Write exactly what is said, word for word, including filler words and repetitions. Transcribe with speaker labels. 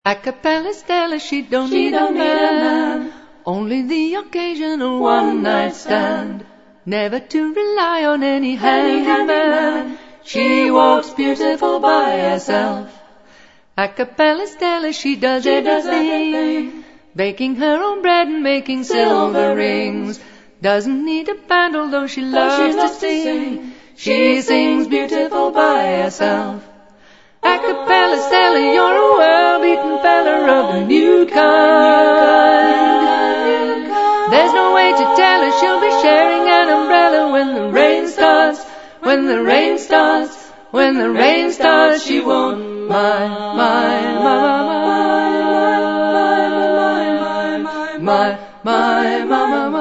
Speaker 1: A cappella Stella, she don't,
Speaker 2: She
Speaker 1: need,
Speaker 2: don't
Speaker 1: a
Speaker 2: need a
Speaker 1: man.
Speaker 2: man.
Speaker 1: Only the occasional
Speaker 2: One night stand.
Speaker 1: Never to rely on any
Speaker 2: Any
Speaker 1: handyman.
Speaker 2: handyman.
Speaker 1: She walks beautiful by herself. A cappella Stella, she does
Speaker 2: She does
Speaker 1: everything.
Speaker 2: everything.
Speaker 1: Baking her own bread and making silver rings. Doesn't need a band, although she
Speaker 2: Though
Speaker 1: loves,
Speaker 2: she
Speaker 1: to
Speaker 2: loves to
Speaker 1: sing.
Speaker 2: sing.
Speaker 1: She sings beautiful by herself. A cappella Stella, you're a world-beaten fella of a new kind. There's no way to tell her she'll be sharing an umbrella when the rain starts. When the rain starts. When the rain starts, she won't mind, mind, mind, mind, mind, mind, mind, mind, mind, mind, mind.